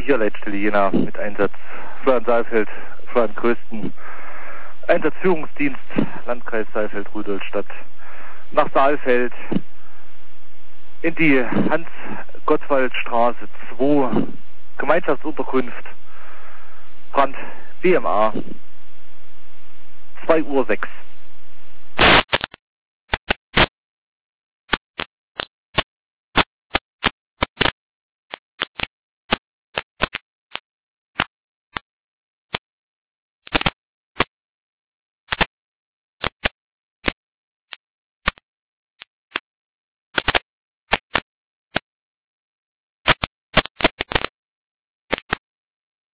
Leitstelle Jena mit Einsatz Florian-Saalfeld, Florian Größten, Einsatzführungsdienst, Landkreis Saalfeld-Rudolstadt, nach Saalfeld in die Hans-Gottwald-Straße 2, Gemeinschaftsunterkunft, Brand BMA, 2:06 Uhr.